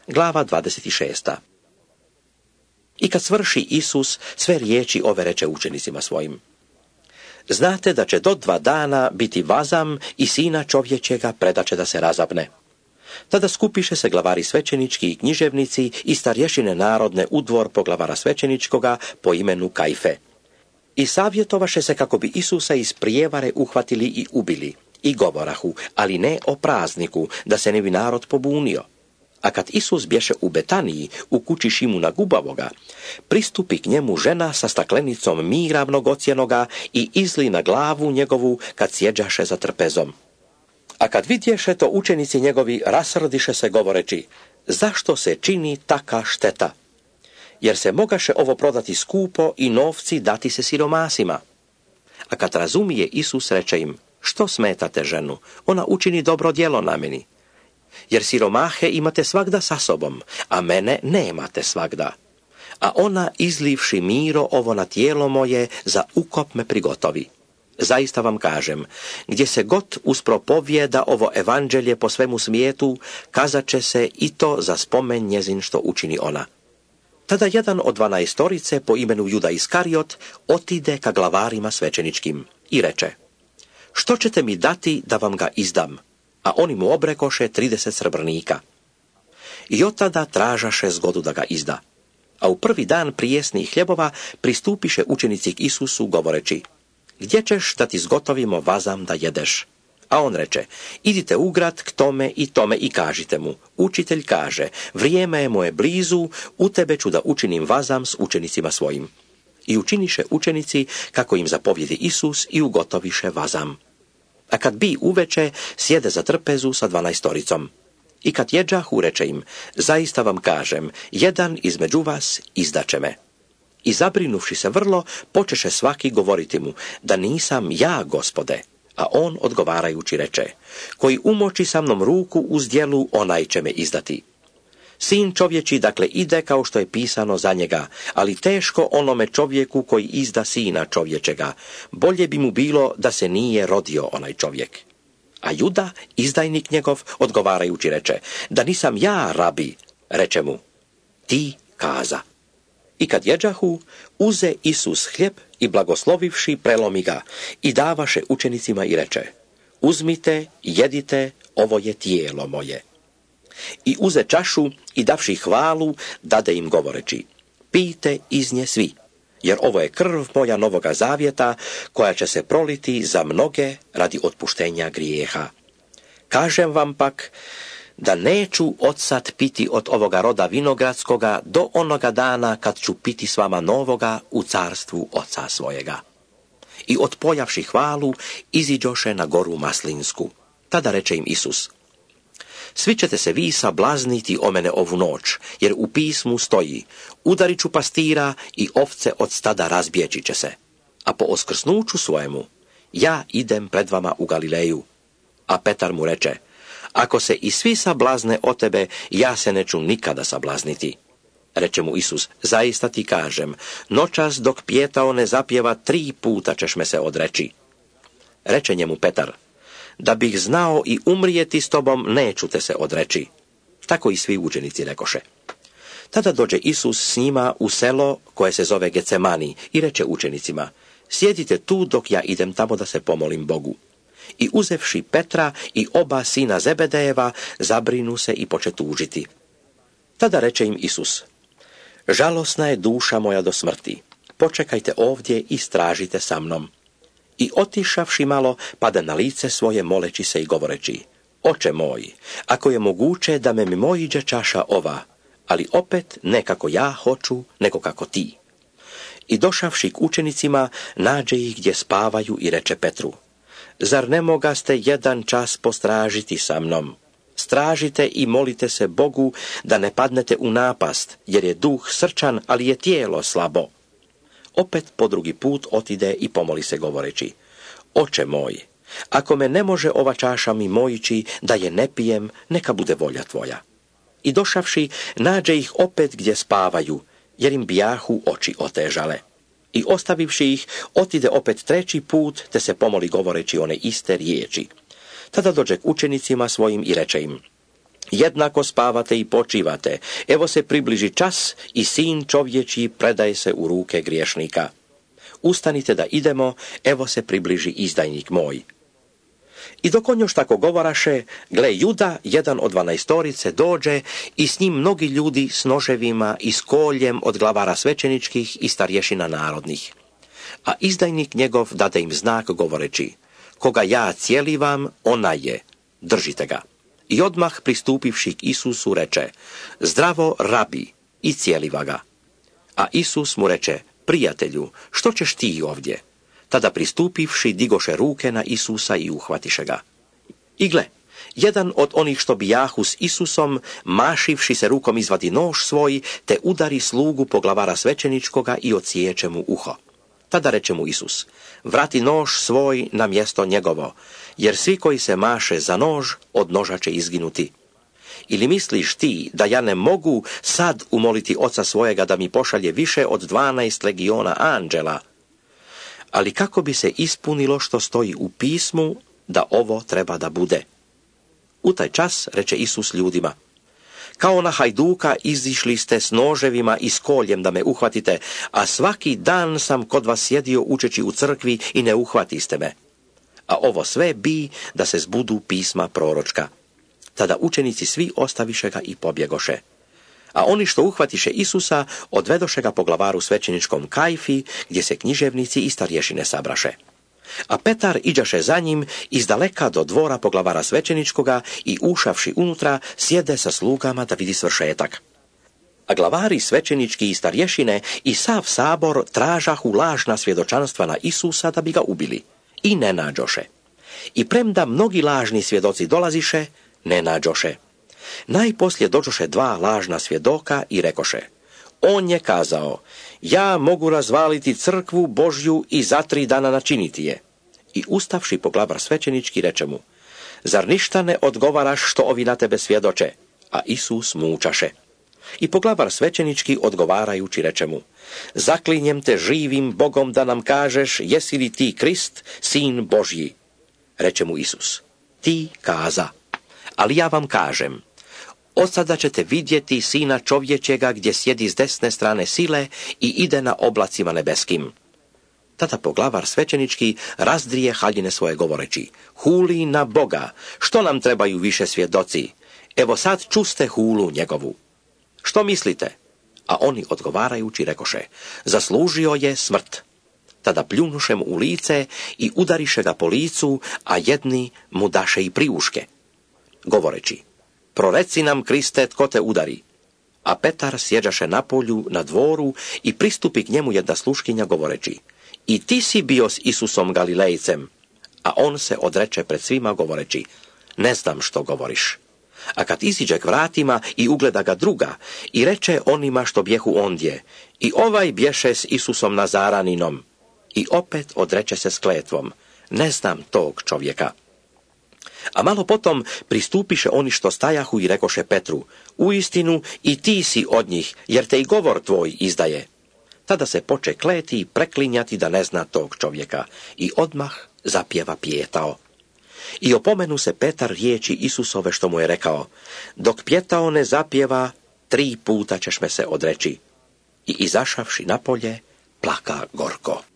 Glava 26. I kad svrši Isus sve riječi ove reče učenicima svojim: znate da će do 2 dana biti vazam i sina čovječega predaće da se razapne. Tada skupiše se glavari svećenički i književnici i starješine narodne u dvor poglavara svećeničkoga po imenu Kajfe. I savjetovaše se kako bi Isusa iz prijevare uhvatili i ubili. I govorahu, ali ne o prazniku, da se ne bi narod pobunio. A kad Isus bješe u Betaniji, u kući Šimuna Gubavoga, pristupi k njemu žena sa staklenicom mira mnogocijenoga i izli na glavu njegovu kad sjeđaše za trpezom. A kad vidješe to, učenici njegovi rasrdiše se govoreći: zašto se čini taka šteta? Jer se mogaše ovo prodati skupo i novci dati se siromasima. A kad razumije Isus, reče im: što smetate ženu? Ona učini dobro djelo na meni. Jer siromahe imate svagda sa sobom, a mene nemate svagda. A ona, izlivši miro ovo na tijelo moje, za ukop me prigotovi. Zaista vam kažem, gdje se god uspropovijeda ovo evanđelje po svemu svijetu, kazat će se i to za spomen njezin što učini ona. Tada jedan od 12 po imenu Juda Iskariot otide ka glavarima svećeničkim i reče: što ćete mi dati da vam ga izdam? A oni mu obrekoše 30 srebrnika. I od tada tražaše zgodu da ga izda. A u prvi dan prijesnih hljebova pristupiše učenici k Isusu govoreći: gdje ćeš da ti zgotovimo vazam da jedeš? A on reče: idite u grad k tome i kažite mu: učitelj kaže, vrijeme je moje blizu, u tebe ću da učinim vazam s učenicima svojim. I učiniše učenici kako im zapovjedi Isus i ugotoviše vazam. A kad bi uveče, sjede za trpezu sa 12. I kad jeđahu, reče im: zaista vam kažem, jedan između vas izdaće me. I zabrinuvši se vrlo, počeše svaki govoriti mu: da nisam ja, Gospode. A on odgovarajući reče: koji umoči sa mnom ruku uz djelu, onaj će me izdati. Sin čovječi dakle ide kao što je pisano za njega, ali teško onome čovjeku koji izda sina čovječega. Bolje bi mu bilo da se nije rodio onaj čovjek. A Juda, izdajnik njegov, odgovarajući reče: da nisam ja, rabi. Reče mu: ti kaza. I kad jeđahu, uze Isus hljeb i blagoslovivši prelomi ga i davaše učenicima i reče: uzmite, jedite, ovo je tijelo moje. I uze čašu i davši hvalu, dade im govoreći: pijte iz nje svi, jer ovo je krv moja novoga zavjeta, koja će se proliti za mnoge radi otpuštenja grijeha. Kažem vam pak, da neću odsad piti od ovoga roda vinogradskoga do onoga dana kad ću piti s vama novoga u carstvu oca svojega. I odpojavši hvalu, iziđoše na goru Maslinsku. Tada reče im Isus: svi ćete se vi sablazniti o mene ovu noć, jer u pismu stoji: udarit ću pastira i ovce od stada razbjeći će se. A po oskrsnuću svojemu: ja idem pred vama u Galileju. A Petar mu reče: ako se i svi sablazne o tebe, ja se neću nikada sablazniti. Reče mu Isus: zaista ti kažem, noćas dok pijetao ne zapjeva 3 puta ćeš me se odreći. Reče njemu Petar: da bih znao i umrijeti s tobom, neću te se odreći. Tako i svi učenici rekoše. Tada dođe Isus s njima u selo koje se zove Gecemani i reče učenicima: sjedite tu dok ja idem tamo da se pomolim Bogu. I uzevši Petra i oba sina Zebedejeva, zabrinu se i poče tužiti. Tada reče im Isus: žalosna je duša moja do smrti, počekajte ovdje i stražite sa mnom. I otišavši malo, pada na lice svoje moleći se i govoreći: oče moj, ako je moguće da me mimoiđe čaša ova, ali opet ne kako ja hoću, nego kako ti. I došavši k učenicima, nađe ih gdje spavaju i reče Petru: zar ne mogaste 1 čas postražiti sa mnom? Stražite i molite se Bogu da ne padnete u napast, jer je duh srčan, ali je tijelo slabo. Opet po drugi put otide i pomoli se govoreći: oče moj, ako me ne može ova čaša mimoići da je ne pijem, neka bude volja tvoja. I došavši, nađe ih opet gdje spavaju, jer im bijahu oči otežale. I ostavivši ih, otide opet 3. put, te se pomoli govoreći one iste riječi. Tada dođe k učenicima svojim i reče im: Jednako spavate i počivate. Evo se približi čas i sin čovječji predaje se u ruke griješnika. Ustanite da idemo, evo se približi izdajnik moj. I dok on još tako govoraše, gle, Juda, jedan od 12 dođe i s njim mnogi ljudi s noževima i s koljem od glavara svećeničkih i starješina narodnih. A izdajnik njegov dade im znak govoreći, koga ja cijelivam, onaj je, držite ga. I odmah pristupivši k Isusu reče, zdravo rabi, i cijeliva ga. A Isus mu reče, prijatelju, što ćeš ti ovdje? Tada pristupivši digoše ruke na Isusa i uhvatiše ga. I gle, jedan od onih što bijahu s Isusom, mašivši se rukom izvadi nož svoj, te udari slugu poglavara svećeničkoga i odsječe mu uho. Tada reče mu Isus, vrati nož svoj na mjesto njegovo, jer svi koji se maše za nož, od noža će izginuti. Ili misliš ti da ja ne mogu sad umoliti oca svojega da mi pošalje više od 12 legiona anđela? Ali kako bi se ispunilo što stoji u pismu, da ovo treba da bude? U taj čas reče Isus ljudima, kao na hajduka izišli ste s noževima i s koljem da me uhvatite, a svaki dan sam kod vas sjedio učeći u crkvi i ne uhvatiste me. A ovo sve bi da se zbudu pisma proročka. Tada učenici svi ostaviše ga i pobjegoše. A oni što uhvatiše Isusa, odvedoše ga po glavaru svećeničkom Kajfi, gdje se književnici i starješine sabraše. A Petar iđaše za njim izdaleka do dvora poglavara svećeničkoga i ušavši unutra, sjede sa slugama da vidi svršetak. A glavari svećenički i starješine i sav sabor tražahu lažna svjedočanstva na Isusa da bi ga ubili. I ne nađoše. I premda mnogi lažni svjedoci dolaziše, ne nađoše. Najposlije dođoše 2 lažna svjedoka i rekoše, on je kazao, ja mogu razvaliti crkvu Božju i za 3 dana načiniti je. I ustavši poglavar svećenički reče mu, zar ništa ne odgovaraš što ovi na tebe svjedoče? A Isus mučaše. I poglavar svećenički odgovarajući reče mu, zaklinjem te živim Bogom da nam kažeš, jesi li ti Krist, sin Božji? Reče mu Isus, ti kaza. Ali ja vam kažem, od sada ćete vidjeti sina čovječega gdje sjedi s desne strane sile i ide na oblacima nebeskim. Tada poglavar svećenički razdrije haljine svoje govoreći, huli na Boga, što nam trebaju više svjedoci? Evo sad čuste hulu njegovu. Što mislite? A oni odgovarajući rekoše, zaslužio je smrt. Tada pljunuše mu u lice i udariše ga po licu, a jedni mu daše i priuške. Govoreći, proreci nam, Kriste, tko te udari? A Petar sjeđaše na polju, na dvoru i pristupi k njemu jedna sluškinja govoreći, i ti si bio s Isusom Galilejcem. A on se odreče pred svima govoreći, ne znam što govoriš. A kad iziđe k vratima i ugleda ga druga i reče onima što bjehu ondje, i ovaj bješe s Isusom Nazaraninom. I opet odreče se s kletvom, ne znam tog čovjeka. A malo potom pristupiše oni što stajahu i rekoše Petru, uistinu i ti si od njih, jer te i govor tvoj izdaje. Tada se poče kleti i preklinjati da ne zna tog čovjeka i odmah zapjeva pjetao. I opomenu se Petar riječi Isusove što mu je rekao, dok pjetao ne zapjeva, 3 puta ćeš me se odreći. I izašavši napolje, plaka gorko.